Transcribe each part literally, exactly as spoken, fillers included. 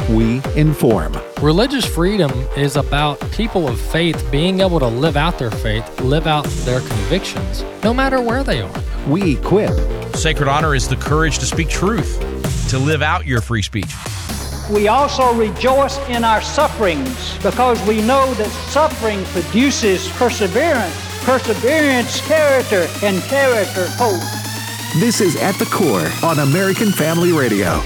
we inform. Religious freedom is about people of faith being able to live out their faith, live out their convictions, no matter where they are. We equip. Sacred honor is the courage to speak truth, to live out your free speech. We also rejoice in our sufferings because we know that suffering produces perseverance, perseverance, character, and character, hope. This is At the Core on American Family Radio.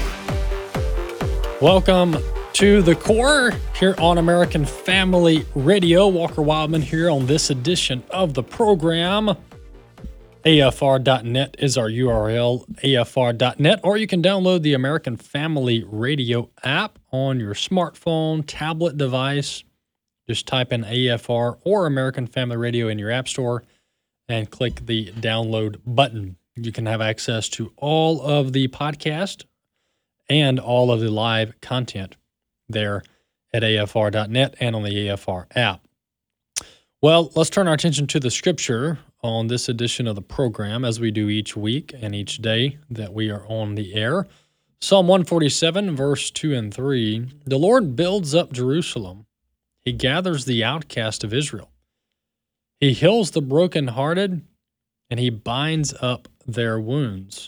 Welcome to The Core here on American Family Radio. Walker Wildman here on this edition of the program. A F R dot net is our U R L, A F R dot net, or you can download the American Family Radio app on your smartphone, tablet device. Just type in A F R or American Family Radio in your app store and click the download button. You can have access to all of the podcast and all of the live content there at A F R dot net and on the A F R app. Well, let's turn our attention to the scripture on this edition of the program, as we do each week and each day that we are on the air. Psalm one forty-seven, verse two and three, the Lord builds up Jerusalem. He gathers the outcast of Israel. He heals the brokenhearted, and he binds up their wounds.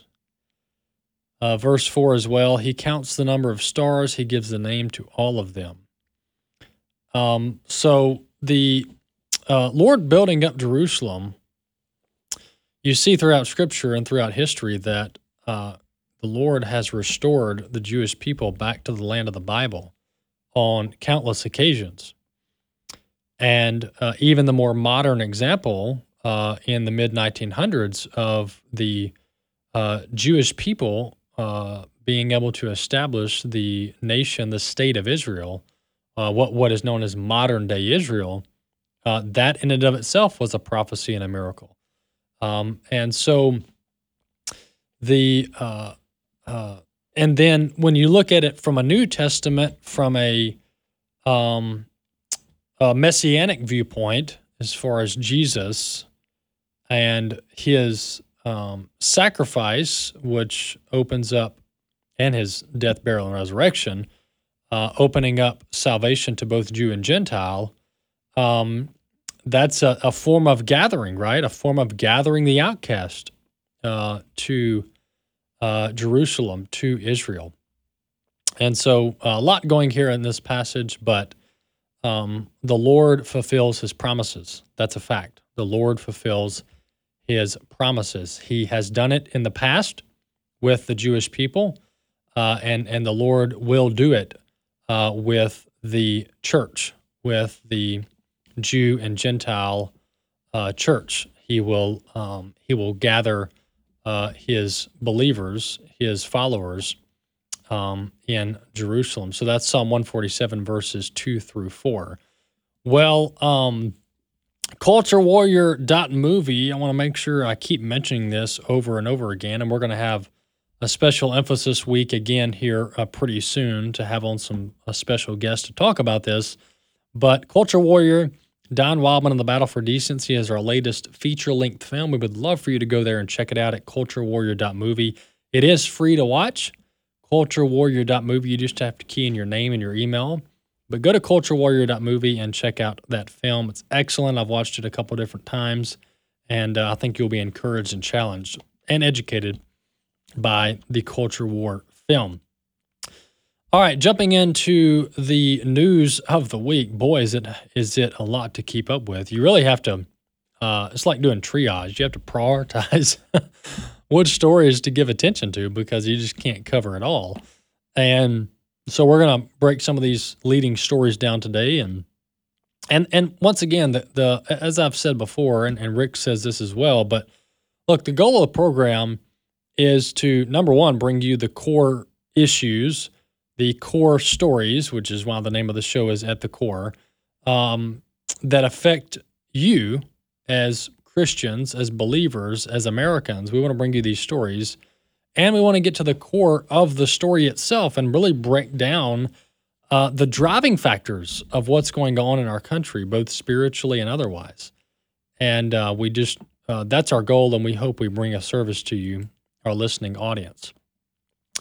Uh, verse four as well, he counts the number of stars. He gives the name to all of them. Um, so the uh, Lord building up Jerusalem, you see throughout Scripture and throughout history that uh, the Lord has restored the Jewish people back to the land of the Bible on countless occasions. And uh, even the more modern example uh, in the mid nineteen hundreds of the uh, Jewish people Uh, being able to establish the nation, the state of Israel, uh, what what is known as modern-day Israel, uh, that in and of itself was a prophecy and a miracle. Um, and so the uh, uh, and then when you look at it from a New Testament, from a, um, a messianic viewpoint, as far as Jesus and his Um, sacrifice, which opens up, and his death, burial, and resurrection, uh, opening up salvation to both Jew and Gentile, um, that's a, a form of gathering, right? A form of gathering the outcast uh, to uh, Jerusalem, to Israel. And so a lot going here in this passage, but um, the Lord fulfills his promises. That's a fact. The Lord fulfills his promises. He has done it in the past with the Jewish people, uh, and, and the Lord will do it uh, with the church, with the Jew and Gentile uh, church. He will um, he will gather uh, his believers, his followers um, in Jerusalem. So that's Psalm one forty-seven, verses two through four. Well, um, Culture Warrior dot movie, I want to make sure I keep mentioning this over and over again, and we're going to have a special emphasis week again here uh, pretty soon to have on some a special guest to talk about this. But Culture Warrior, Don Wildman and the Battle for Decency is our latest feature-length film. We would love for you to go there and check it out at Culture Warrior dot movie. It is free to watch, Culture Warrior dot movie. You just have to key in your name and your email. But go to Culture Warrior dot movie and check out that film. It's excellent. I've watched it a couple different times, and uh, I think you'll be encouraged and challenged and educated by the Culture War film. All right, jumping into the news of the week. Boy, is it is it a lot to keep up with. You really have to, uh, it's like doing triage. You have to prioritize which stories to give attention to because you just can't cover it all. And so we're going to break some of these leading stories down today, and and and once again, the, the as I've said before, and, and Rick says this as well. But look, the goal of the program is to number one, bring you the core issues, the core stories, which is why the name of the show is At the Core, um, that affect you as Christians, as believers, as Americans. We want to bring you these stories. And we want to get to the core of the story itself and really break down uh, the driving factors of what's going on in our country, both spiritually and otherwise. And uh, we just, uh, that's our goal, and we hope we bring a service to you, our listening audience.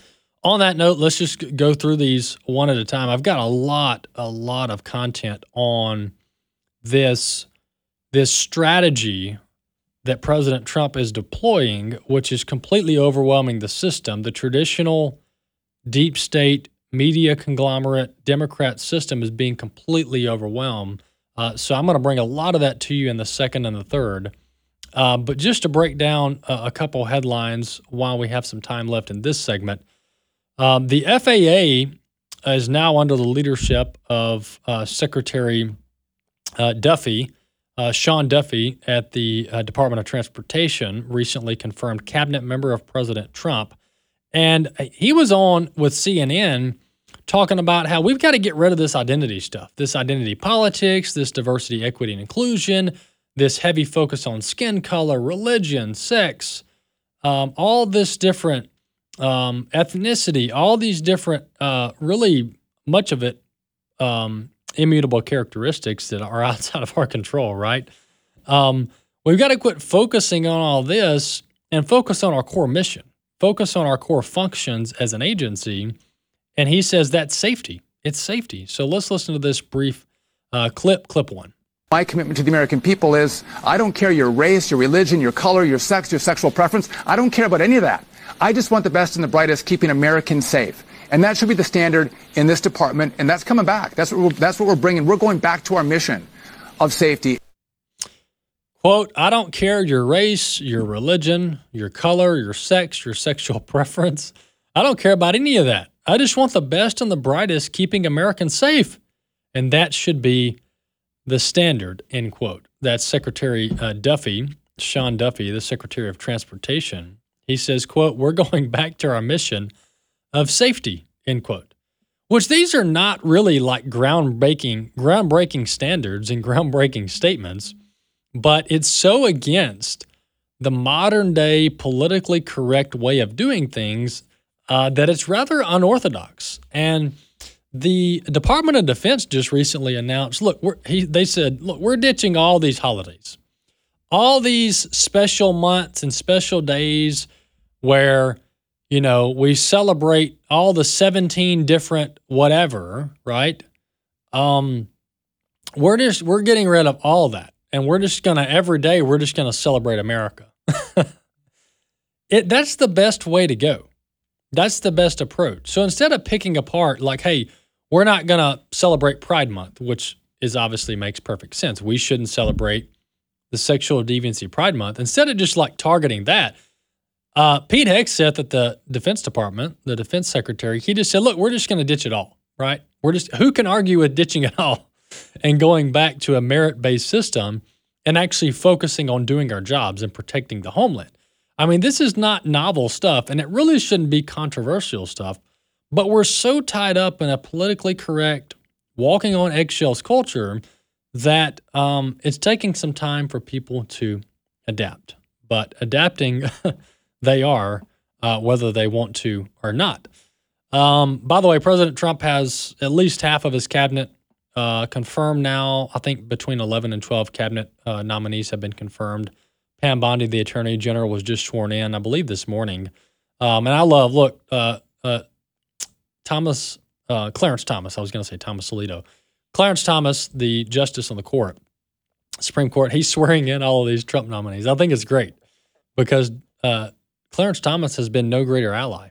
on that note, let's just go through these one at a time. I've got a lot, a lot of content on this, this strategy that President Trump is deploying, which is completely overwhelming the system. The traditional deep state media conglomerate Democrat system is being completely overwhelmed. Uh, so I'm going to bring a lot of that to you in the second and the third. Uh, but just to break down a, a couple headlines while we have some time left in this segment, um, the F A A is now under the leadership of uh, Secretary uh, Duffy. Uh, Sean Duffy at the uh, Department of Transportation recently confirmed cabinet member of President Trump. And he was on with C N N talking about how we've got to get rid of this identity stuff, this identity politics, this diversity, equity, and inclusion, this heavy focus on skin color, religion, sex, um, all this different um, ethnicity, all these different, uh, really much of it, um, immutable characteristics that are outside of our control, right? Um, we've got to quit focusing on all this and focus on our core mission, focus on our core functions as an agency. And he says that's safety. It's safety. So let's listen to this brief uh, clip, clip one. My commitment to the American people is I don't care your race, your religion, your color, your sex, your sexual preference. I don't care about any of that. I just want the best and the brightest, keeping Americans safe. And that should be the standard in this department, and that's coming back. That's what we're, that's what we're bringing. We're going back to our mission of safety. Quote, I don't care your race, your religion, your color, your sex, your sexual preference. I don't care about any of that. I just want the best and the brightest keeping Americans safe. And that should be the standard, end quote. That's Secretary uh, Duffy, Sean Duffy, the Secretary of Transportation. He says, quote, we're going back to our mission of safety, end quote. Which these are not really like groundbreaking, groundbreaking standards and groundbreaking statements, but it's so against the modern day politically correct way of doing things uh, that it's rather unorthodox. And the Department of Defense just recently announced, look, we're, he, they said, look, we're ditching all these holidays, all these special months and special days where, you know, we celebrate all the seventeen different whatever, right? Um, we're just, we're getting rid of all that. And we're just going to, every day, we're just going to celebrate America. it That's the best way to go. That's the best approach. So instead of picking apart, like, hey, we're not going to celebrate Pride Month, which is obviously makes perfect sense. We shouldn't celebrate the Sexual Deviancy Pride Month. Instead of just like targeting that, uh, Pete Hegseth at the Defense Department, the Defense Secretary, he just said, look, we're just going to ditch it all, right? We're just, who can argue with ditching it all and going back to a merit-based system and actually focusing on doing our jobs and protecting the homeland? I mean, this is not novel stuff, and it really shouldn't be controversial stuff, but we're so tied up in a politically correct, walking on eggshells culture that um, it's taking some time for people to adapt. But adapting, they are, uh, whether they want to or not. Um, by the way, President Trump has at least half of his cabinet uh, confirmed now. I think between eleven and twelve cabinet uh, nominees have been confirmed. Pam Bondi, the Attorney General, was just sworn in, I believe, this morning. Um, and I love, look, uh, uh, Thomas, uh, Clarence Thomas, I was going to say Thomas Alito. Clarence Thomas, the justice on the court, Supreme Court, he's swearing in all of these Trump nominees. I think it's great because uh, Clarence Thomas has been no greater ally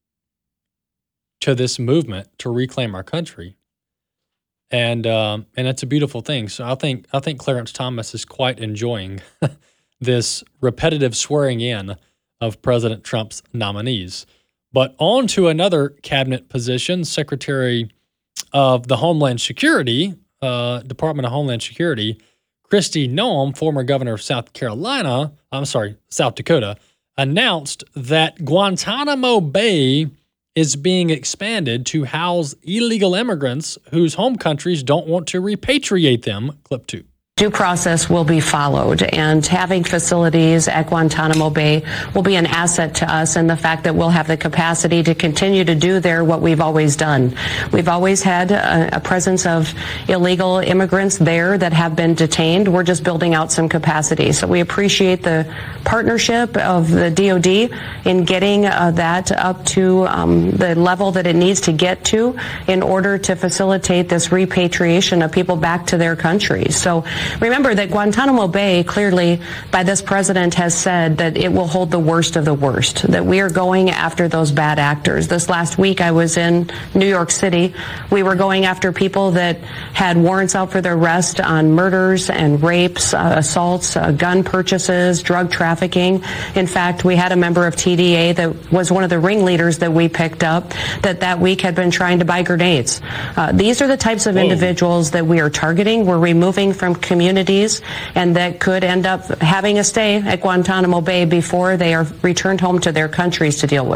to this movement to reclaim our country. And um, and it's a beautiful thing. So I think I think Clarence Thomas is quite enjoying this repetitive swearing in of President Trump's nominees. But on to another cabinet position, Secretary of the Homeland Security, uh, Department of Homeland Security, Kristi Noem, former governor of South Carolina, I'm sorry, South Dakota, announced that Guantanamo Bay is being expanded to house illegal immigrants whose home countries don't want to repatriate them. Clip two. due process will be followed, and having facilities at Guantanamo Bay will be an asset to us, and the fact that we'll have the capacity to continue to do there what we've always done. We've always had a, a presence of illegal immigrants there that have been detained. We're just building out some capacity. So we appreciate the partnership of the D O D in getting uh, that up to um, the level that it needs to get to in order to facilitate this repatriation of people back to their countries. So remember that Guantanamo Bay, clearly by this president, has said that it will hold the worst of the worst, that we are going after those bad actors. This last week I was in New York City. We were going after people that had warrants out for their arrest on murders and rapes, uh, assaults, uh, gun purchases, drug trafficking. In fact, we had a member of T D A that was one of the ringleaders that we picked up that that week had been trying to buy grenades. Uh, these are the types of Whoa. individuals that we are targeting. We're removing from communities, and that could end up having a stay at Guantanamo Bay before they are returned home to their countries to deal with.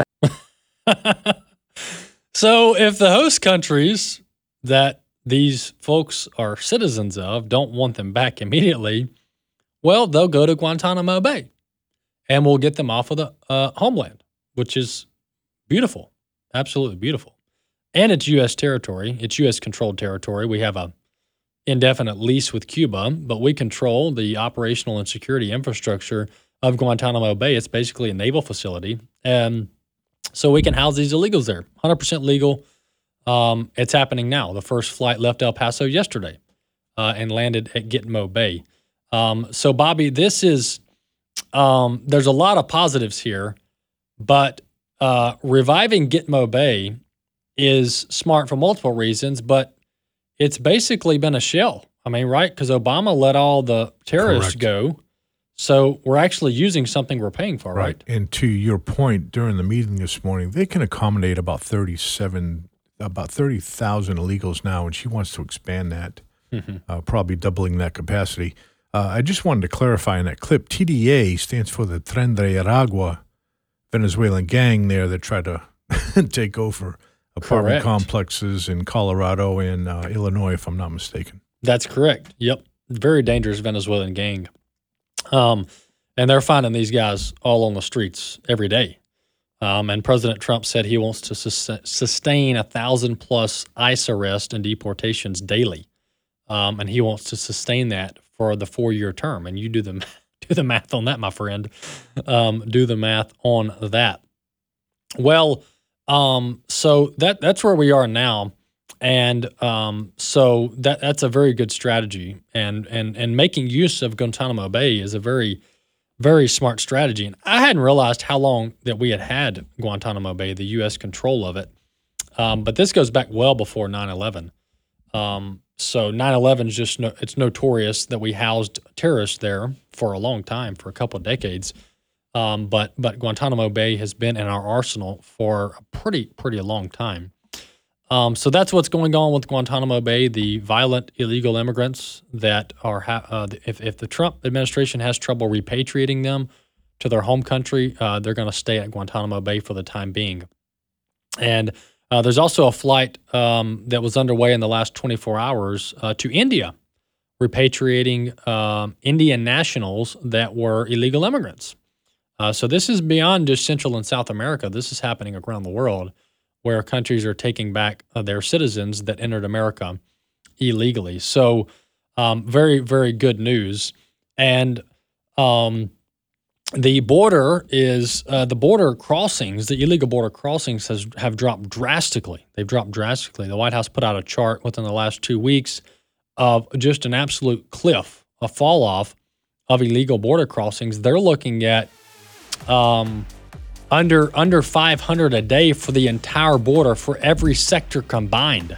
So if the host countries that these folks are citizens of don't want them back immediately, well, they'll go to Guantanamo Bay and we'll get them off of the uh, homeland, which is beautiful, absolutely beautiful. And it's U S territory. It's U S-controlled territory. We have a indefinite lease with Cuba, but we control the operational and security infrastructure of Guantanamo Bay. It's basically a naval facility. And so we can house these illegals there. one hundred percent legal. Um, it's happening now. The first flight left El Paso yesterday uh, and landed at Gitmo Bay. Um, so, Bobby, this is, um, there's a lot of positives here, but uh, reviving Gitmo Bay is smart for multiple reasons, but it's basically been a shell. I mean, right? Because Obama let all the terrorists Correct. go. So we're actually using something we're paying for, right? Right. And to your point, during the meeting this morning, they can accommodate about thirty-seven, about thirty thousand illegals now, and she wants to expand that, Mm-hmm. uh, probably doubling that capacity. Uh, I just wanted to clarify in that clip, T D A stands for the Tren de Aragua Venezuelan gang there that tried to take over apartment Correct. complexes in Colorado and uh, Illinois, if I'm not mistaken. That's correct. Yep. Very dangerous Venezuelan gang. Um, and they're finding these guys all on the streets every day. Um, and President Trump said he wants to sus- sustain a thousand plus ICE arrests and deportations daily. Um, and he wants to sustain that for the four-year term. And you do the do the math on that, my friend. Um, do the math on that. Well, um, so that that's where we are now. And um, so that that's a very good strategy, and and and making use of Guantanamo Bay is a very, very smart strategy. And I hadn't realized how long that we had had Guantanamo Bay, the U S control of it. Um, but this goes back well before nine eleven. Um, so nine eleven is just no, it's notorious that we housed terrorists there for a long time, for a couple of decades. Um, but but Guantanamo Bay has been in our arsenal for a pretty pretty long time. Um, so that's what's going on with Guantanamo Bay, the violent illegal immigrants that are, ha- uh, if, if the Trump administration has trouble repatriating them to their home country, uh, they're going to stay at Guantanamo Bay for the time being. And uh, there's also a flight um, that was underway in the last twenty-four hours uh, to India, repatriating um, Indian nationals that were illegal immigrants. Uh, so this is beyond just Central and South America. This is happening around the world, where countries are taking back uh, their citizens that entered America illegally. So um, very, very good news. And um, the border is, uh, the border crossings, the illegal border crossings has have dropped drastically. They've dropped drastically. The White House put out a chart within the last two weeks of just an absolute cliff, a fall off of illegal border crossings. They're looking at um, Under under five hundred a day for the entire border for every sector combined.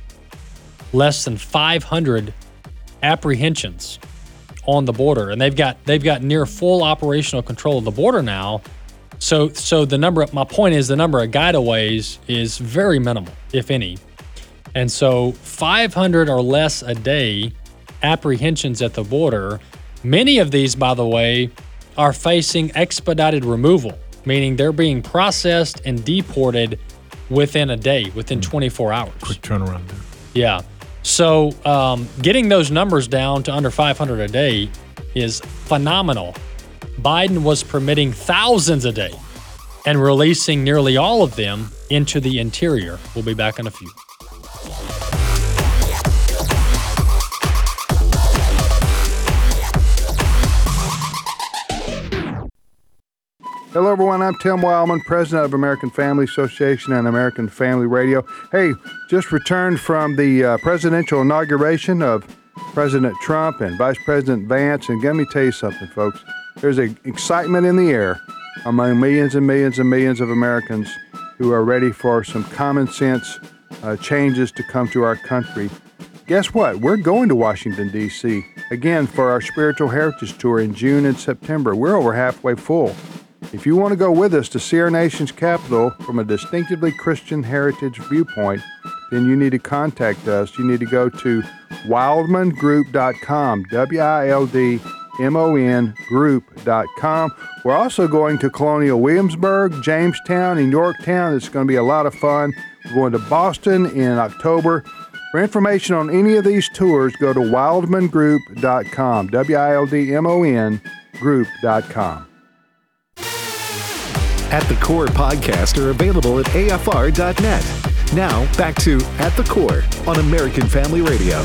Less than five hundred apprehensions on the border, and they've got they've got near full operational control of the border now. So so the number my point is the number of guideaways is very minimal, if any. And so five hundred or less a day apprehensions at the border. Many of these, by the way, are facing expedited removal, meaning they're being processed and deported within a day, within twenty-four hours. Quick turnaround there. Yeah. So um, getting those numbers down to under five hundred a day is phenomenal. Biden was permitting thousands a day and releasing nearly all of them into the interior. We'll be back in a few. Hello, everyone. I'm Tim Wildman, president of American Family Association and American Family Radio. Hey, just returned from the uh, presidential inauguration of President Trump and Vice President Vance. And let me tell you something, folks. There's an excitement in the air among millions and millions and millions of Americans who are ready for some common sense uh, changes to come to our country. Guess what? We're going to Washington, D C again for our Spiritual Heritage Tour in June and September. We're over halfway full. If you want to go with us to see our nation's capital from a distinctively Christian heritage viewpoint, then you need to contact us. You need to go to wildman group dot com, W I L D M O N group dot com. We're also going to Colonial Williamsburg, Jamestown, and Yorktown. It's going to be a lot of fun. We're going to Boston in October. For information on any of these tours, go to wildman group dot com, W I L D M O N group dot com. At the Core podcast are available at A F R dot net. Now, back to At the Core on American Family Radio.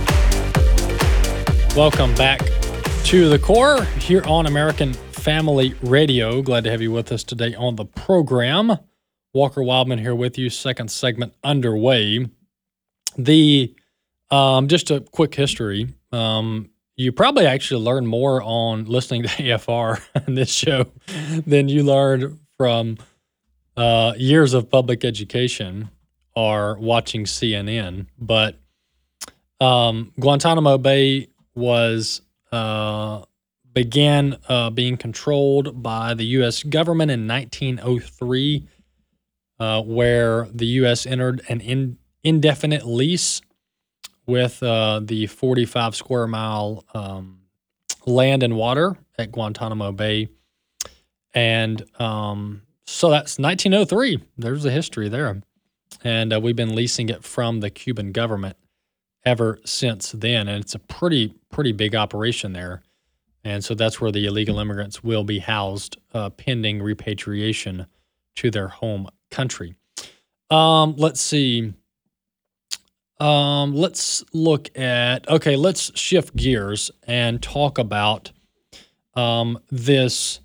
Welcome back to The Core here on American Family Radio. Glad to have you with us today on the program. Walker Wildman here with you. Second segment underway. The um, just a quick history. Um, you probably actually learn more on listening to A F R in this show than you learned from uh, years of public education or watching C N N. But um, Guantanamo Bay was uh, began uh, being controlled by the U S government in nineteen oh three, uh, where the U S entered an in, indefinite lease with uh, the forty-five square mile um, land and water at Guantanamo Bay. And um, so that's nineteen oh three. There's a history there. And uh, we've been leasing it from the Cuban government ever since then. And it's a pretty, pretty big operation there. And so that's where the illegal immigrants will be housed uh, pending repatriation to their home country. Um, let's see. Um, let's look at, okay, let's shift gears and talk about um, this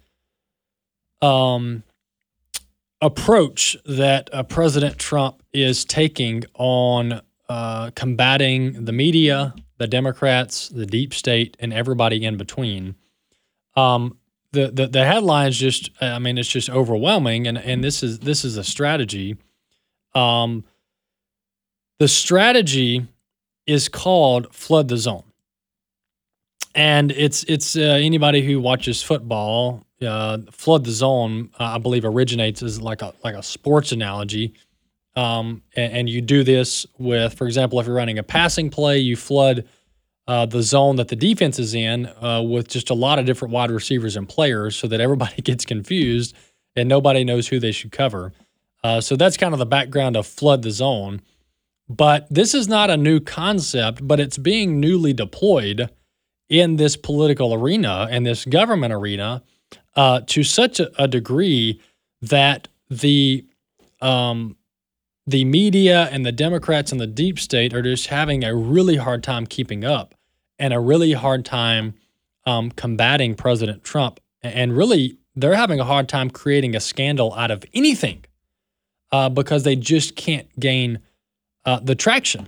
um, approach that uh, President Trump is taking on uh, combating the media, the Democrats, the deep state, and everybody in between. Um, the, the the headlines just, I mean, it's just overwhelming, and and this is this is a strategy. Um, the strategy is called Flood the Zone, and it's it's uh, anybody who watches football. Uh, Flood the Zone, uh, I believe, originates as like a like a sports analogy, um, and, and you do this with, for example, if you're running a passing play, you flood uh, the zone that the defense is in uh, with just a lot of different wide receivers and players, so that everybody gets confused and nobody knows who they should cover. Uh, so that's kind of the background of Flood the Zone. But this is not a new concept, but it's being newly deployed in this political arena and this government arena. Uh, to such a, a degree that the um, the media and the Democrats and the deep state are just having a really hard time keeping up and a really hard time um, combating President Trump. And really, they're having a hard time creating a scandal out of anything uh, because they just can't gain uh, the traction.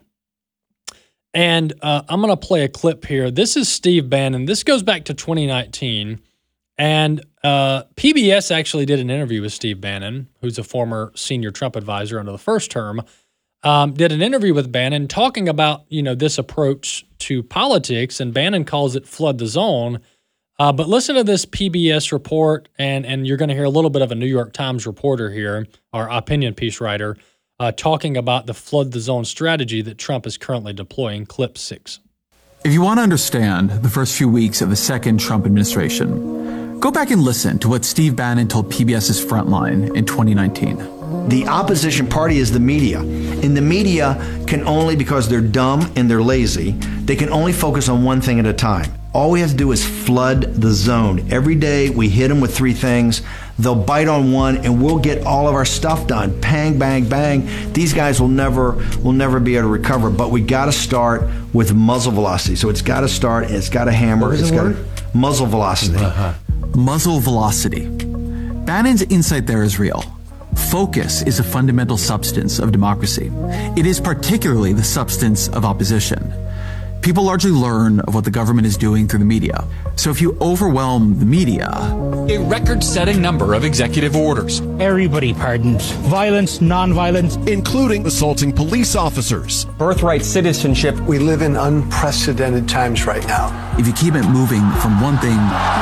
And uh, I'm going to play a clip here. This is Steve Bannon. This goes back to twenty nineteen. And uh, P B S actually did an interview with Steve Bannon, who's a former senior Trump advisor under the first term, um, did an interview with Bannon talking about, you know, this approach to politics, and Bannon calls it Flood the Zone. Uh, but listen to this P B S report, and, and you're going to hear a little bit of a New York Times reporter here, our opinion piece writer, uh, talking about the Flood the Zone strategy that Trump is currently deploying. Clip six. If you want to understand the first few weeks of the second Trump administration, go back and listen to what Steve Bannon told P B S's Frontline in twenty nineteen. The opposition party is the media. And the media can only, because they're dumb and they're lazy, they can only focus on one thing at a time. All we have to do is flood the zone. Every day we hit them with three things. They'll bite on one and we'll get all of our stuff done. Bang, bang, bang. These guys will never will never be able to recover. But we got to start with muzzle velocity. So it's got to start, it's got to hammer. It's got muzzle velocity. Uh-huh. Muzzle velocity. Bannon's insight there is real. Focus is a fundamental substance of democracy. It is particularly the substance of opposition. People largely learn of what the government is doing through the media. So if you overwhelm the media... A record-setting number of executive orders. Everybody pardons. Violence, non-violence. Including assaulting police officers. Birthright citizenship. We live in unprecedented times right now. If you keep it moving from one thing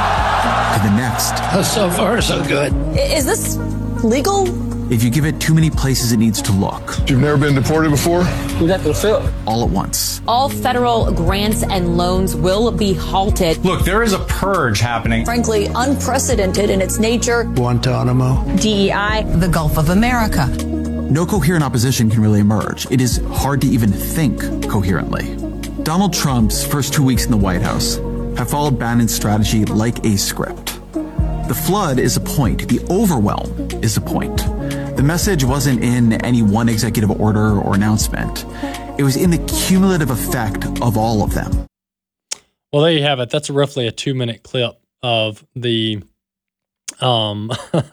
to the next... So far, so good. Is this legal? If you give it too many places it needs to look. You've never been deported before? Who's that to fill? All at once. All federal grants and loans will be halted. Look, there is a purge happening. Frankly, unprecedented in its nature. Guantanamo. D E I. The Gulf of America. No coherent opposition can really emerge. It is hard to even think coherently. Donald Trump's first two weeks in the White House have followed Bannon's strategy like a script. The flood is a point. The overwhelm is a point. The message wasn't in any one executive order or announcement. It was in the cumulative effect of all of them. Well, there you have it. That's roughly a two-minute clip of the um,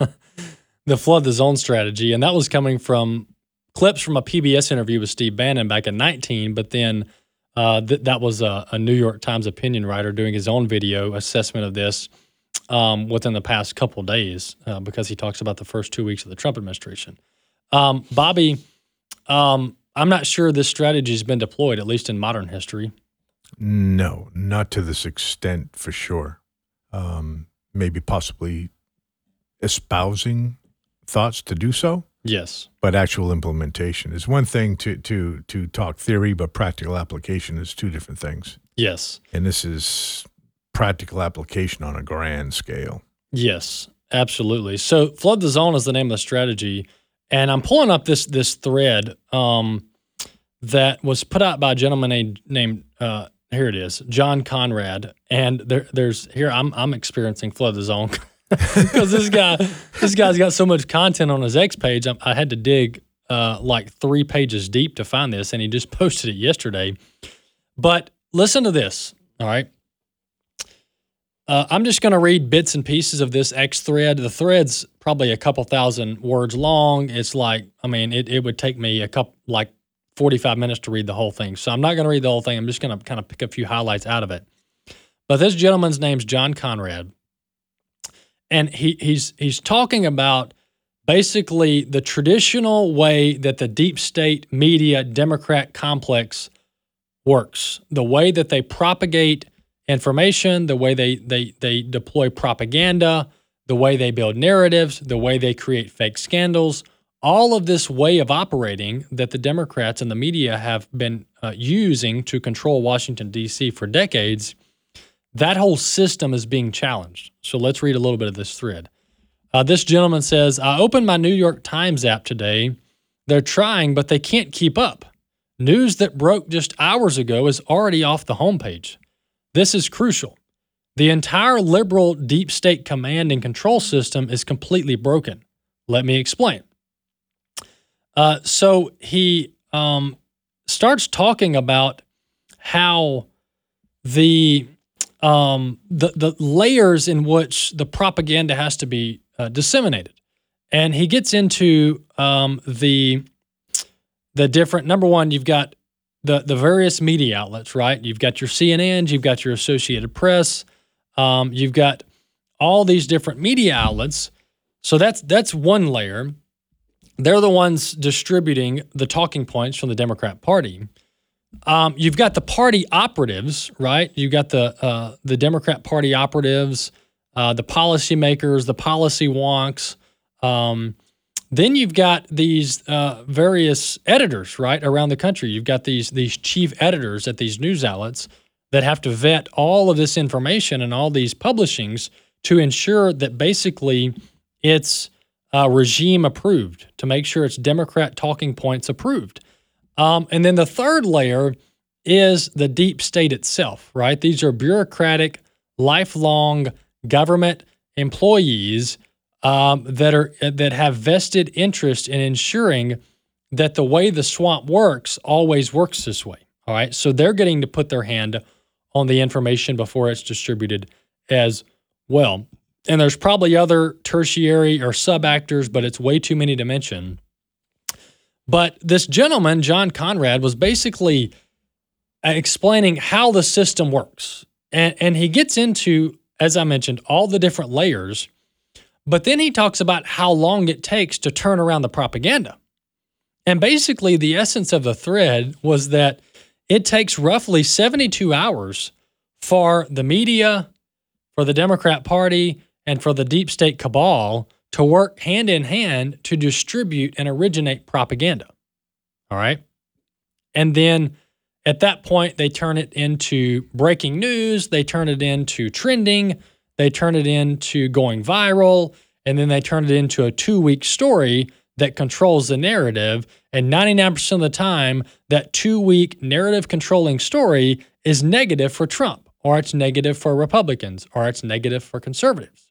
the flood the zone strategy, and that was coming from clips from a P B S interview with Steve Bannon back in nineteen. But then uh, th- that was a, a New York Times opinion writer doing his own video assessment of this. Um, within the past couple days, uh, because he talks about the first two weeks of the Trump administration. Um, Bobby, um, I'm not sure this strategy has been deployed, at least in modern history. No, not to this extent for sure. Um, maybe possibly espousing thoughts to do so. Yes. But actual implementation is one thing to, to, to talk theory, but practical application is two different things. Yes. And this is practical application on a grand scale. Yes, absolutely. So flood the zone is the name of the strategy. And I'm pulling up this this thread um, that was put out by a gentleman named, named uh, here it is, John Conrad. And there, there's here I'm I'm experiencing flood the zone because this guy this guy's got so much content on his X page. I, I had to dig uh, like three pages deep to find this, and he just posted it yesterday. But listen to this, all right? Uh, I'm just going to read bits and pieces of this X thread. The thread's probably a couple thousand words long. It's like, I mean, it, it would take me a couple, like forty-five minutes to read the whole thing. So I'm not going to read the whole thing. I'm just going to kind of pick a few highlights out of it. But this gentleman's name's John Conrad. And he, he's he's talking about basically the traditional way that the deep state media Democrat complex works, the way that they propagate information, the way they, they, they deploy propaganda, the way they build narratives, the way they create fake scandals, all of this way of operating that the Democrats and the media have been uh, using to control Washington, D C for decades, that whole system is being challenged. So let's read a little bit of this thread. Uh, this gentleman says, I opened my New York Times app today. They're trying, but they can't keep up. News that broke just hours ago is already off the homepage. This is crucial. The entire liberal deep state command and control system is completely broken. Let me explain. Uh, so he um, starts talking about how the, um, the the layers in which the propaganda has to be uh, disseminated, and he gets into um, the the different. Number one, you've got the the various media outlets, right? You've got your C N Ns, you've got your Associated Press, um, you've got all these different media outlets. So that's that's one layer. They're the ones distributing the talking points from the Democrat Party. Um, you've got the party operatives, right? You've got the uh, the Democrat Party operatives, uh, the policymakers, the policy wonks. Um, then you've got these uh, various editors, right, around the country. You've got these these chief editors at these news outlets that have to vet all of this information and all these publishings to ensure that basically it's uh, regime approved, to make sure it's Democrat talking points approved. Um, and then the third layer is the deep state itself, right? These are bureaucratic, lifelong government employees um, that are that have vested interest in ensuring that the way the swamp works always works this way. All right, so they're getting to put their hand on the information before it's distributed as well. And there's probably other tertiary or sub-actors, but it's way too many to mention. But this gentleman, John Conrad, was basically explaining how the system works. And, and he gets into, as I mentioned, all the different layers, but then he talks about how long it takes to turn around the propaganda. And basically, the essence of the thread was that it takes roughly seventy-two hours for the media, for the Democrat Party, and for the deep state cabal to work hand in hand to distribute and originate propaganda. All right? And then at that point, they turn it into breaking news, they turn it into trending, they turn it into going viral, and then they turn it into a two-week story that controls the narrative. And ninety-nine percent of the time, that two-week narrative-controlling story is negative for Trump, or it's negative for Republicans, or it's negative for conservatives.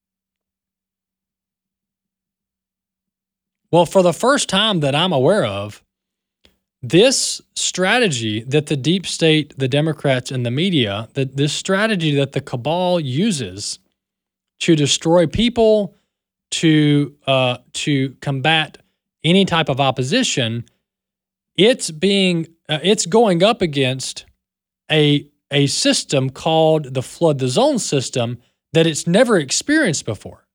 Well, for the first time that I'm aware of, this strategy that the deep state, the Democrats, and the media, that this strategy that the cabal uses to destroy people, to uh, to combat any type of opposition, it's being uh, it's going up against a a system called the flood the zone system that it's never experienced before.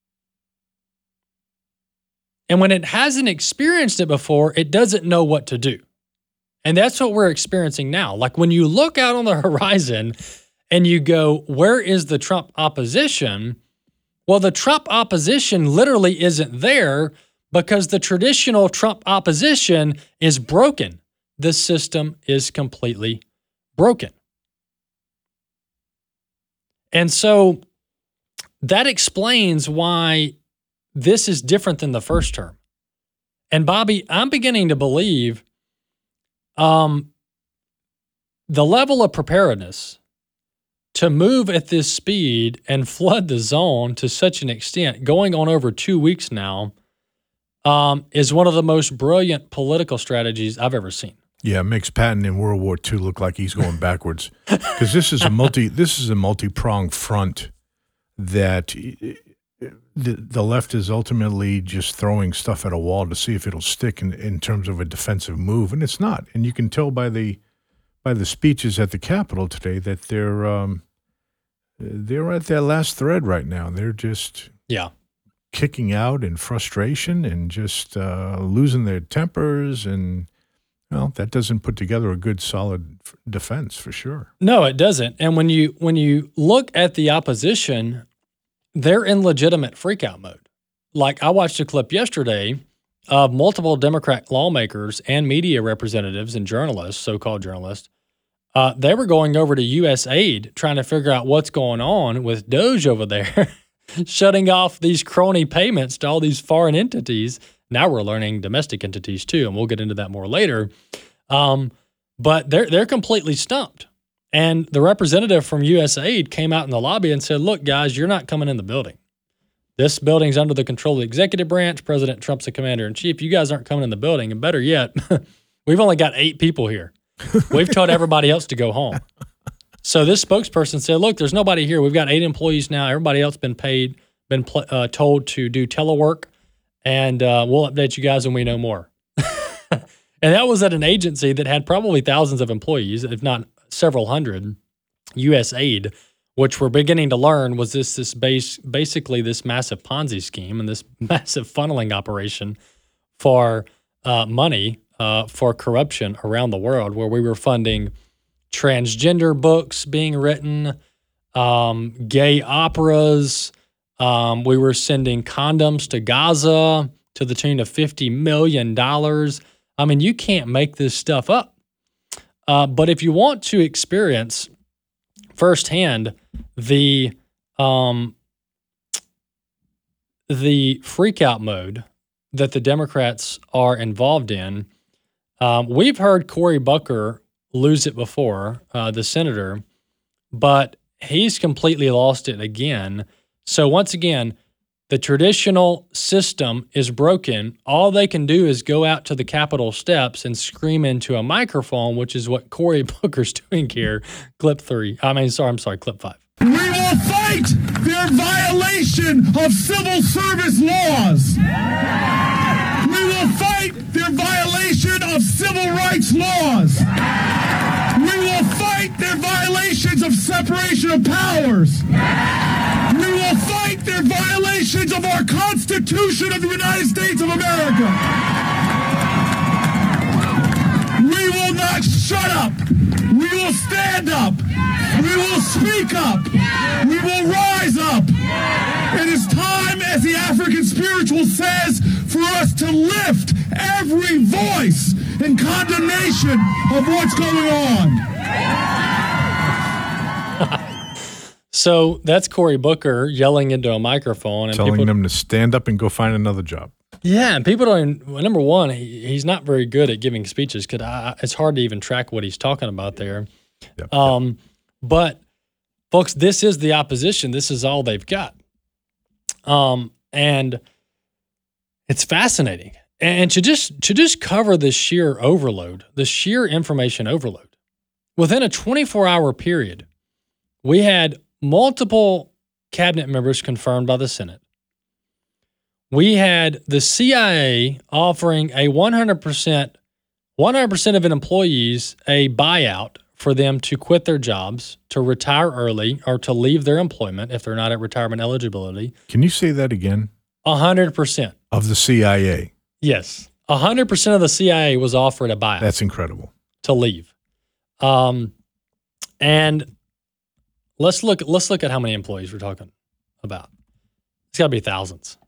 And when it hasn't experienced it before, it doesn't know what to do. And that's what we're experiencing now. Like when you look out on the horizon and you go, where is the Trump opposition? Well, the Trump opposition literally isn't there because the traditional Trump opposition is broken. The system is completely broken. And so that explains why this is different than the first term. And Bobby, I'm beginning to believe um, the level of preparedness to move at this speed and flood the zone to such an extent, going on over two weeks now, um, is one of the most brilliant political strategies I've ever seen. Yeah, it makes Patton in World War Two look like he's going backwards because this is a multi this is a multi-pronged front that the the left is ultimately just throwing stuff at a wall to see if it'll stick in, in terms of a defensive move, and it's not. And you can tell by the by the speeches at the Capitol today that they're um, they're at their last thread right now. They're just yeah kicking out in frustration and just uh, losing their tempers, and well, that doesn't put together a good, solid f- defense for sure. No, it doesn't. And when you when you look at the opposition, they're in legitimate freakout mode. Like I watched a clip yesterday of multiple Democrat lawmakers and media representatives and journalists, so-called journalists. Uh, they were going over to U S aid trying to figure out what's going on with Doge over there, shutting off these crony payments to all these foreign entities. Now we're learning domestic entities too, and we'll get into that more later. Um, but they're they're completely stumped. And the representative from U S aid came out in the lobby and said, look, guys, you're not coming in the building. This building's under the control of the executive branch. President Trump's the commander-in-chief. You guys aren't coming in the building. And better yet, we've only got eight people here. We've told everybody else to go home. So this spokesperson said, look, there's nobody here. We've got eight employees now. Everybody else been paid, been pl- uh, told to do telework, and uh, we'll update you guys when we know more. And that was at an agency that had probably thousands of employees, if not several hundred. U S aid, which we're beginning to learn was this this base basically this massive Ponzi scheme and this massive funneling operation for uh, money uh, for corruption around the world, where we were funding transgender books being written, um, gay operas. Um, we were sending condoms to Gaza to the tune of fifty million dollars. I mean, you can't make this stuff up. Uh, but if you want to experience firsthand the um, the freakout mode that the Democrats are involved in, um, we've heard Cory Booker lose it before, uh, the senator, but he's completely lost it again. So once again, the traditional system is broken. All they can do is go out to the Capitol steps and scream into a microphone, which is what Cory Booker's doing here. Clip three. I mean, sorry, I'm sorry, clip five. We will fight their violation of civil service laws. We will fight their violation of civil rights laws. We will fight their violations of separation of powers. We will fight their violations of our Constitution of the United States of America. We will not shut up. We will stand up. We will speak up. We will rise up. It is time, as the African spiritual says, for us to lift every voice in condemnation of what's going on. So that's Cory Booker yelling into a microphone and telling people, them to stand up and go find another job. Yeah, and people don't even, well, number one, he, he's not very good at giving speeches because it's hard to even track what he's talking about there. Yep, um, yep. But, folks, this is the opposition. This is all they've got. Um, and it's fascinating. And to just to just cover the sheer overload, the sheer information overload, within a twenty-four hour period, we had multiple cabinet members confirmed by the Senate. We had the C I A offering a one hundred percent, one hundred percent of its employees a buyout for them to quit their jobs, to retire early, or to leave their employment if they're not at retirement eligibility. Can you say that again? one hundred percent. Of the C I A? Yes. one hundred percent of the C I A was offered a buyout. That's incredible. To leave. Um, and let's look, let's look at how many employees we're talking about. It's got to be thousands.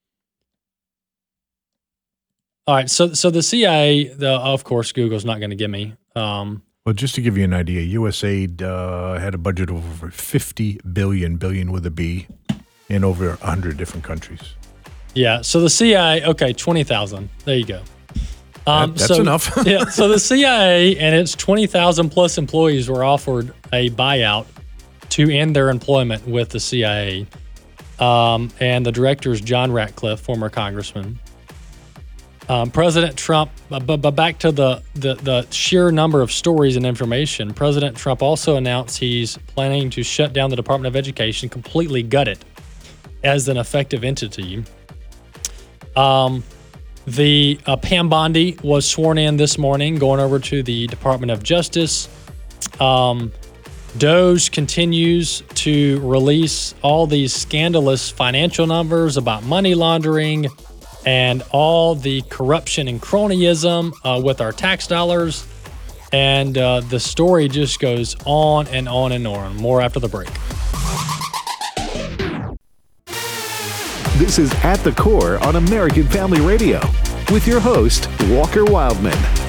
All right, so so the C I A, the, of course, Google's not going to give me. Um, well, just to give you an idea, U S A I D uh, had a budget of over fifty billion, billion with a B, in over one hundred different countries. Yeah, so the C I A, okay, twenty thousand. There you go. Um, that, that's so, enough. yeah, so the C I A and its twenty thousand plus employees were offered a buyout to end their employment with the C I A. Um, and the director is John Ratcliffe, former congressman. Um, President Trump, but, but back to the, the, the sheer number of stories and information, President Trump also announced he's planning to shut down the Department of Education, completely gut it as an effective entity. Um, the uh, Pam Bondi was sworn in this morning, going over to the Department of Justice. Um, Doge continues to release all these scandalous financial numbers about money laundering and all the corruption and cronyism uh, with our tax dollars. And uh, the story just goes on and on and on. More after the break. This is At the Core on American Family Radio with your host, Walker Wildman.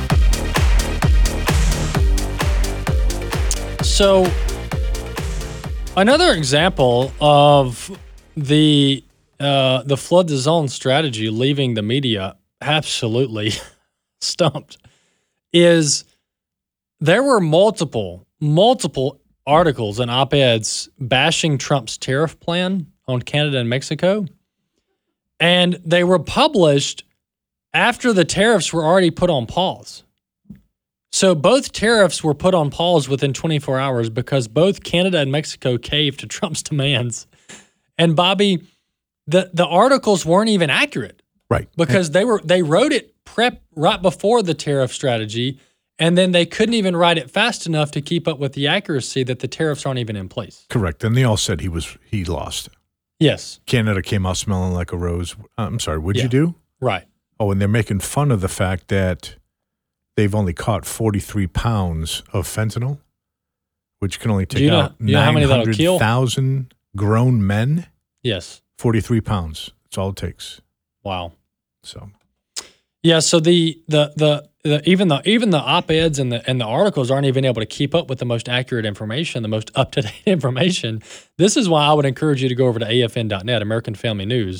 So, another example of the uh, the flood the zone strategy leaving the media absolutely stumped is there were multiple, multiple articles and op-eds bashing Trump's tariff plan on Canada and Mexico. And they were published after the tariffs were already put on pause. So both tariffs were put on pause within twenty-four hours because both Canada and Mexico caved to Trump's demands. And Bobby, the, the articles weren't even accurate. Right. Because they were they wrote it prep right before the tariff strategy, and then they couldn't even write it fast enough to keep up with the accuracy that the tariffs aren't even in place. Correct. And they all said he was he lost. Yes. Canada came out smelling like a rose. I'm sorry, what'd Yeah. you do? Right. Oh, and they're making fun of the fact that they've only caught forty-three pounds of fentanyl, which can only Do take you know- out you know how many nine that'll hundred kill? thousand grown men. Yes. forty-three pounds. That's all it takes. Wow. So, Yeah, so the the the, the even the even the op-eds and the and the articles aren't even able to keep up with the most accurate information, the most up-to-date information. This is why I would encourage you to go over to A F N dot net, American Family News,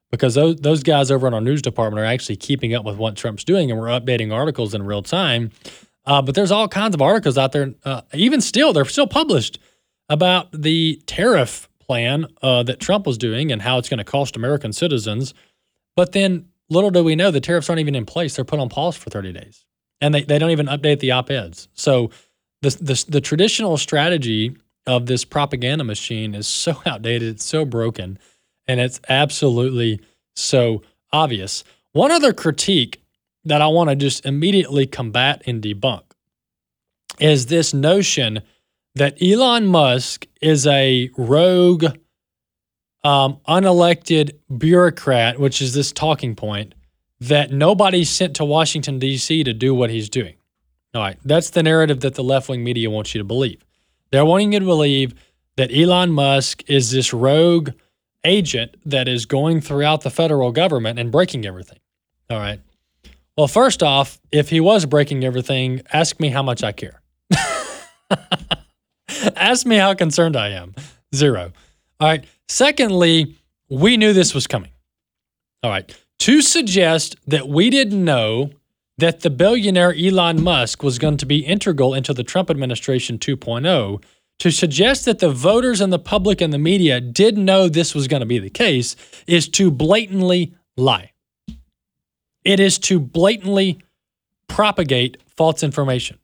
because those, those guys over in our news department are actually keeping up with what Trump's doing, and we're updating articles in real time. Uh, but there's all kinds of articles out there, uh, even still, they're still published about the tariff plan uh, that Trump was doing and how it's going to cost American citizens. But then little do we know, the tariffs aren't even in place. They're put on pause for thirty days. And they, they don't even update the op-eds. So the, the, the traditional strategy of this propaganda machine is so outdated, it's so broken, and it's absolutely so obvious. One other critique that I want to just immediately combat and debunk is this notion that Elon Musk is a rogue, um, unelected bureaucrat, which is this talking point, that nobody's sent to Washington, D C to do what he's doing. All right, that's the narrative that the left-wing media wants you to believe. They're wanting you to believe that Elon Musk is this rogue agent that is going throughout the federal government and breaking everything. All right. Well, first off, if he was breaking everything, ask me how much I care. Ask me how concerned I am. Zero. All right. Secondly, we knew this was coming. All right. To suggest that we didn't know that the billionaire Elon Musk was going to be integral into the Trump administration two point oh, to suggest that the voters and the public and the media did know this was going to be the case, is to blatantly lie. It is to blatantly propagate false information.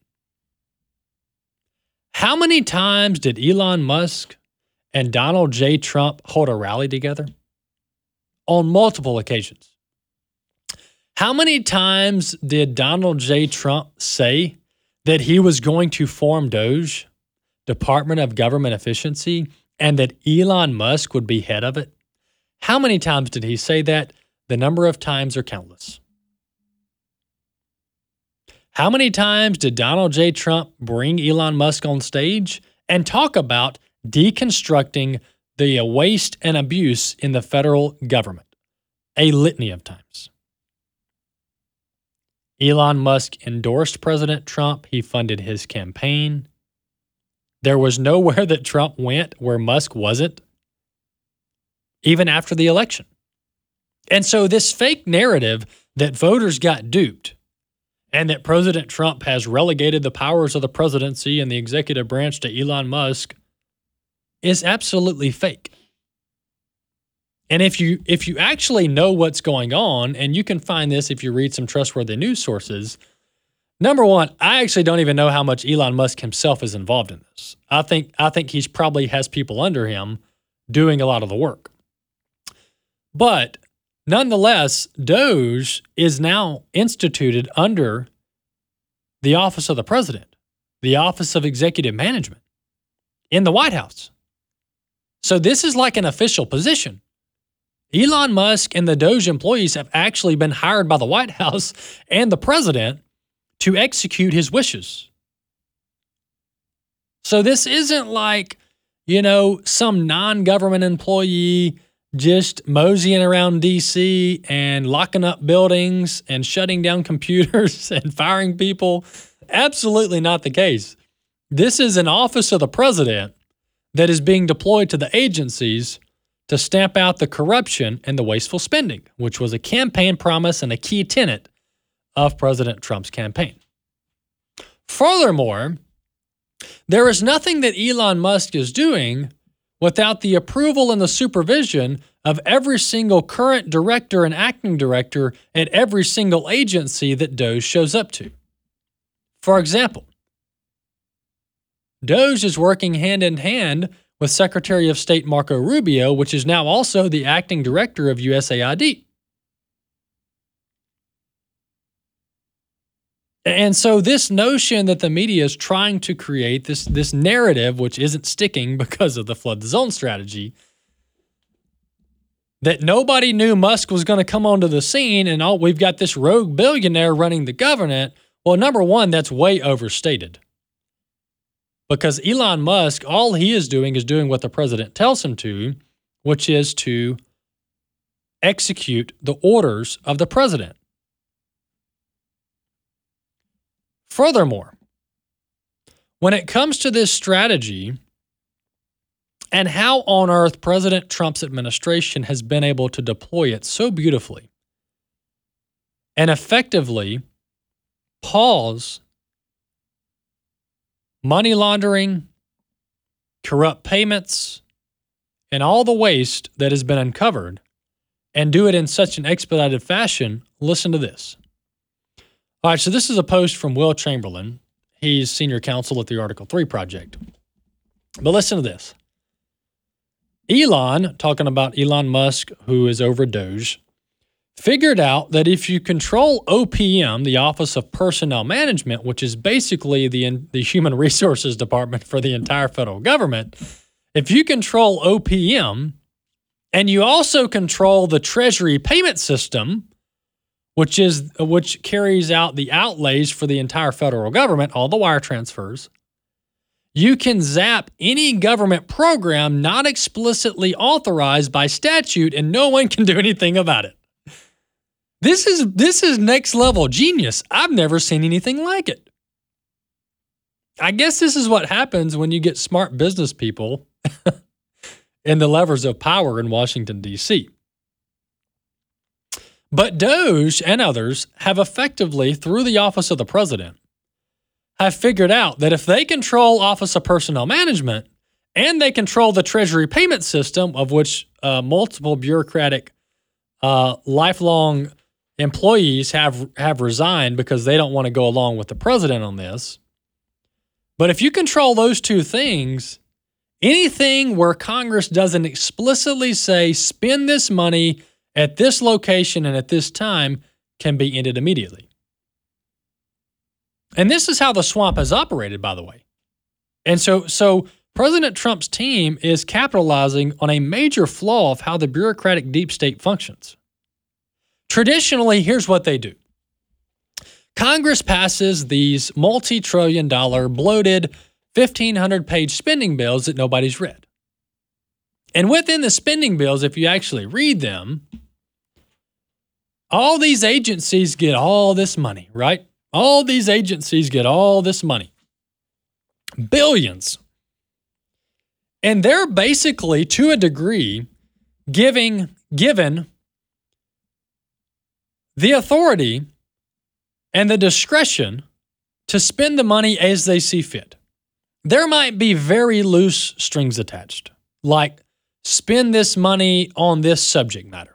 How many times did Elon Musk and Donald J. Trump hold a rally together? On multiple occasions. How many times did Donald J. Trump say that he was going to form DOGE, Department of Government Efficiency, and that Elon Musk would be head of it? How many times did he say that? The number of times are countless. How many times did Donald J. Trump bring Elon Musk on stage and talk about deconstructing the waste and abuse in the federal government? A litany of times. Elon Musk endorsed President Trump. He funded his campaign. There was nowhere that Trump went where Musk wasn't, even after the election. And so this fake narrative that voters got duped and that President Trump has relegated the powers of the presidency and the executive branch to Elon Musk is absolutely fake. And if you if you actually know what's going on, and you can find this if you read some trustworthy news sources, number one, I actually don't even know how much Elon Musk himself is involved in this. I think I think he's probably has people under him doing a lot of the work. But nonetheless, DOGE is now instituted under the Office of the President, the Office of Executive Management in the White House. So this is like an official position. Elon Musk and the DOGE employees have actually been hired by the White House and the president to execute his wishes. So this isn't like, you know, some non-government employee just moseying around D C and locking up buildings and shutting down computers and firing people. Absolutely not the case. This is an office of the president that is being deployed to the agencies to stamp out the corruption and the wasteful spending, which was a campaign promise and a key tenet of President Trump's campaign. Furthermore, there is nothing that Elon Musk is doing without the approval and the supervision of every single current director and acting director at every single agency that DOGE shows up to. For example, DOGE is working hand in hand with Secretary of State Marco Rubio, which is now also the acting director of U S A I D. And so this notion that the media is trying to create this, this narrative, which isn't sticking because of the flood the zone strategy, that nobody knew Musk was going to come onto the scene and all we've got this rogue billionaire running the government. Well, number one, that's way overstated. Because Elon Musk, all he is doing is doing what the president tells him to, which is to execute the orders of the president. Furthermore, when it comes to this strategy and how on earth President Trump's administration has been able to deploy it so beautifully and effectively pause money laundering, corrupt payments, and all the waste that has been uncovered, and do it in such an expedited fashion. Listen to this. All right, so this is a post from Will Chamberlain. He's senior counsel at the Article three Project. But listen to this. Elon, talking about Elon Musk, who is over Doge, figured out that if you control O P M, the Office of Personnel Management, which is basically the, the Human Resources Department for the entire federal government, if you control O P M and you also control the Treasury payment system, which is which carries out the outlays for the entire federal government, all the wire transfers, you can zap any government program not explicitly authorized by statute, and no one can do anything about it. This is this is next level genius. I've never seen anything like it. I guess this is what happens when you get smart business people in the levers of power in Washington, D C. But Doge and others have effectively, through the Office of the President, have figured out that if they control Office of Personnel Management and they control the Treasury payment system, of which uh, multiple bureaucratic, uh, lifelong employees have have resigned because they don't want to go along with the president on this. But if you control those two things, anything where Congress doesn't explicitly say, spend this money at this location and at this time, can be ended immediately. And this is how the swamp has operated, by the way. And so, so President Trump's team is capitalizing on a major flaw of how the bureaucratic deep state functions. Traditionally, here's what they do. Congress passes these multi-trillion dollar bloated fifteen hundred page spending bills that nobody's read. And within the spending bills, if you actually read them, all these agencies get all this money, right? All these agencies get all this money. Billions. And they're basically, to a degree, giving, given the authority and the discretion to spend the money as they see fit. There might be very loose strings attached, like spend this money on this subject matter,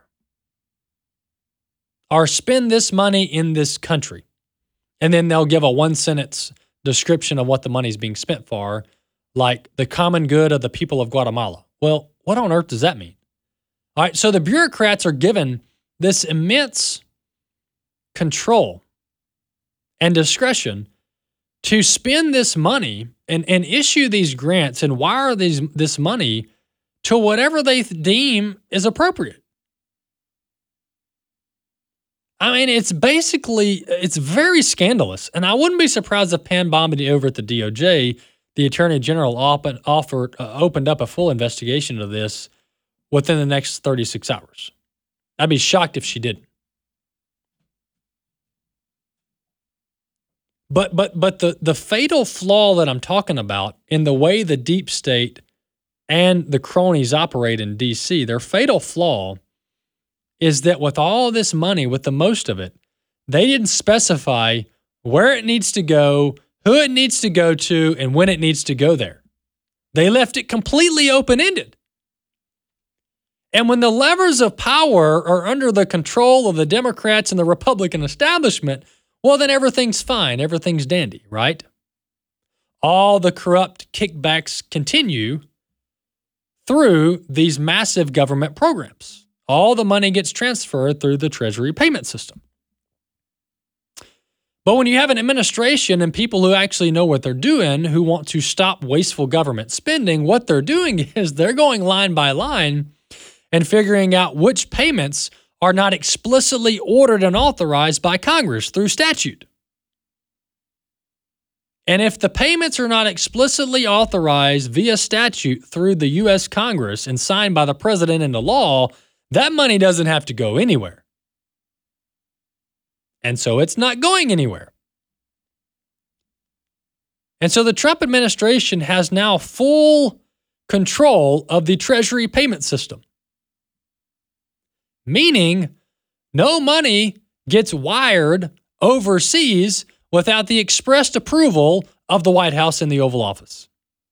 or spend this money in this country. And then they'll give a one-sentence description of what the money is being spent for, like the common good of the people of Guatemala. Well, what on earth does that mean? All right, so the bureaucrats are given this immense control and discretion to spend this money and, and issue these grants and wire these, this money to whatever they deem is appropriate. I mean, it's basically, it's very scandalous. And I wouldn't be surprised if Pam Bondi over at the D O J, the Attorney General, open, offered, uh, opened up a full investigation of this within the next thirty-six hours. I'd be shocked if she didn't. But but but the, the fatal flaw that I'm talking about in the way the deep state and the cronies operate in D C, their fatal flaw is that with all this money, with the most of it, they didn't specify where it needs to go, who it needs to go to, and when it needs to go there. They left it completely open-ended. And when the levers of power are under the control of the Democrats and the Republican establishment, well, then everything's fine. Everything's dandy, right? All the corrupt kickbacks continue through these massive government programs. All the money gets transferred through the Treasury payment system. But when you have an administration and people who actually know what they're doing, who want to stop wasteful government spending, what they're doing is they're going line by line and figuring out which payments are not explicitly ordered and authorized by Congress through statute. And if the payments are not explicitly authorized via statute through the U S Congress and signed by the president into law, that money doesn't have to go anywhere. And so it's not going anywhere. And so the Trump administration has now full control of the Treasury payment system. Meaning, no money gets wired overseas without the expressed approval of the White House and the Oval Office.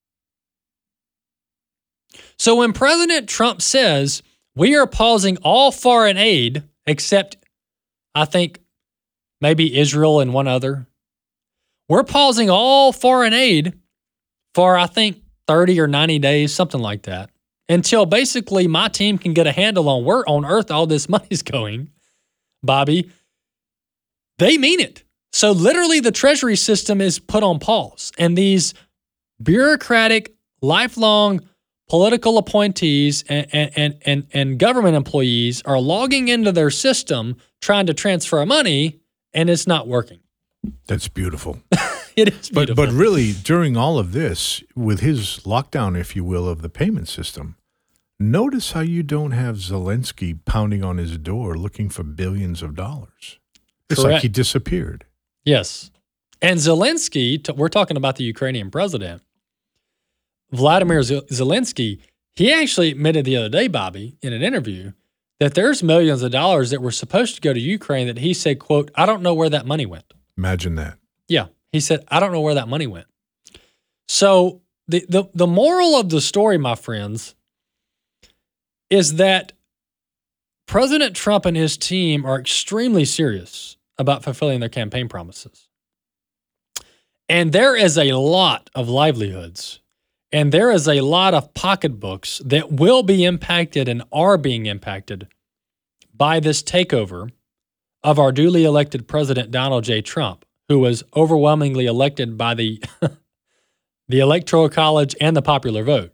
So when President Trump says we are pausing all foreign aid, except I think maybe Israel and one other, we're pausing all foreign aid for, I think, thirty or ninety days, something like that, until basically my team can get a handle on where on earth all this money's going, Bobby. They mean it. So literally the Treasury system is put on pause, and these bureaucratic, lifelong political appointees and, and, and, and government employees are logging into their system trying to transfer money, and it's not working. That's beautiful. It is beautiful. But, but really, during all of this, with his lockdown, if you will, of the payment system, notice how you don't have Zelensky pounding on his door looking for billions of dollars. It's Correct. like he disappeared. Yes. And Zelensky, we're talking about the Ukrainian president, Vladimir Zelensky, he actually admitted the other day, Bobby, in an interview, that there's millions of dollars that were supposed to go to Ukraine that he said, quote, I don't know where that money went. Imagine that. Yeah. He said, I don't know where that money went. So the, the, the moral of the story, my friends, is that President Trump and his team are extremely serious about fulfilling their campaign promises. And there is a lot of livelihoods, and there is a lot of pocketbooks that will be impacted and are being impacted by this takeover of our duly elected President Donald J. Trump, who was overwhelmingly elected by the, the Electoral College and the popular vote.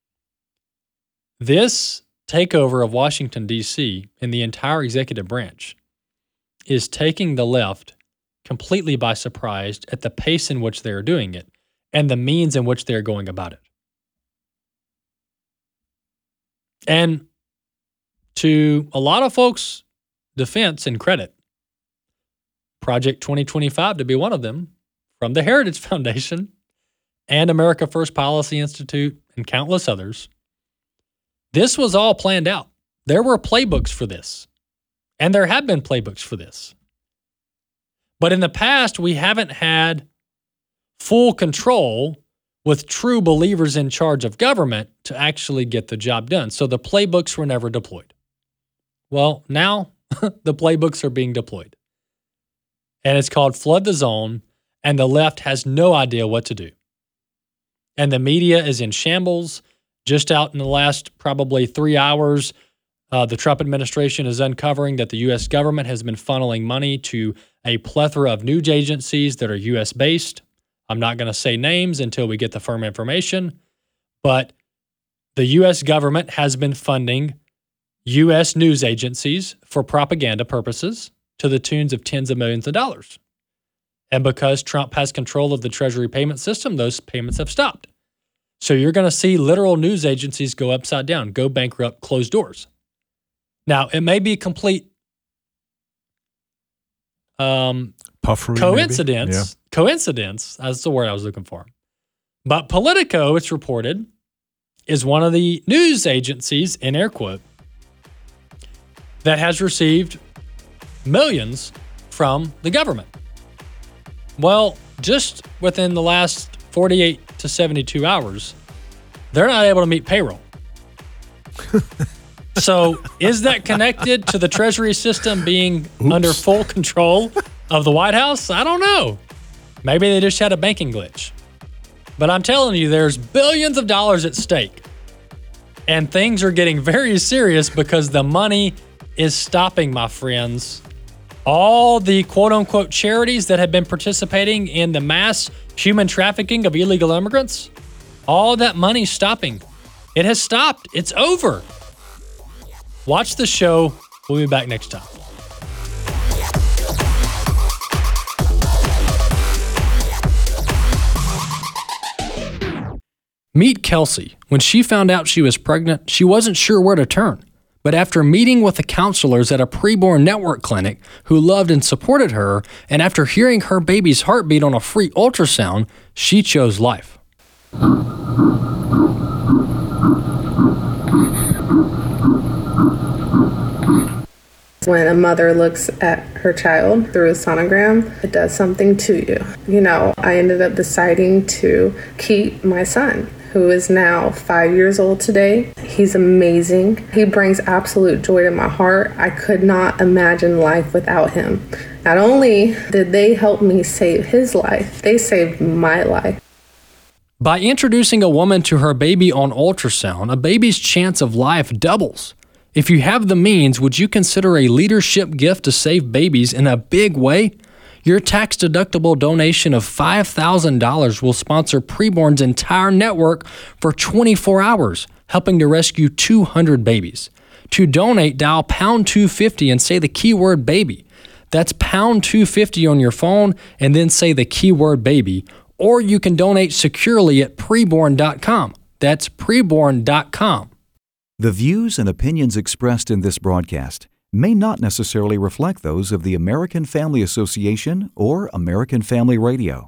This takeover of Washington, D C, and the entire executive branch is taking the left completely by surprise at the pace in which they are doing it and the means in which they're going about it. And to a lot of folks' defense and credit, Project twenty twenty-five to be one of them, from the Heritage Foundation and America First Policy Institute and countless others, this was all planned out. There were playbooks for this, and there have been playbooks for this. But in the past, we haven't had full control with true believers in charge of government to actually get the job done. So the playbooks were never deployed. Well, now the playbooks are being deployed. And it's called Flood the Zone, and the left has no idea what to do. And the media is in shambles. Just out in the last probably three hours, uh, the Trump administration is uncovering that the U S government has been funneling money to a plethora of news agencies that are U S based. I'm not going to say names until we get the firm information, but the U S government has been funding U S news agencies for propaganda purposes to the tunes of tens of millions of dollars. And because Trump has control of the Treasury payment system, those payments have stopped. So you're going to see literal news agencies go upside down, go bankrupt, close doors. Now, it may be complete um, Puffery, coincidence. Yeah. Coincidence, that's the word I was looking for. But Politico, it's reported, is one of the news agencies, in air quote, that has received millions from the government. Well, just within the last forty-eight to seventy-two hours, they're not able to meet payroll. So is that connected to the Treasury system being Oops. under full control of the White House? I don't know. Maybe they just had a banking glitch. But I'm telling you, there's billions of dollars at stake. And things are getting very serious because the money is stopping, my friends. All the quote-unquote charities that have been participating in the mass human trafficking of illegal immigrants, all that money's stopping. It has stopped. It's over. Watch the show. We'll be back next time. Meet Kelsey. When she found out she was pregnant, she wasn't sure where to turn. But after meeting with the counselors at a preborn network clinic who loved and supported her, and after hearing her baby's heartbeat on a free ultrasound, she chose life. When a mother looks at her child through a sonogram, it does something to you. You know, I ended up deciding to keep my son, who is now five years old today. He's amazing. He brings absolute joy to my heart. I could not imagine life without him. Not only did they help me save his life, they saved my life. By introducing a woman to her baby on ultrasound, a baby's chance of life doubles. If you have the means, would you consider a leadership gift to save babies in a big way? Your tax-deductible donation of five thousand dollars will sponsor Preborn's entire network for twenty-four hours, helping to rescue two hundred babies. To donate, dial pound two fifty and say the keyword baby. That's pound two fifty on your phone and then say the keyword baby. Or you can donate securely at preborn dot com. That's preborn dot com. The views and opinions expressed in this broadcast may not necessarily reflect those of the American Family Association or American Family Radio.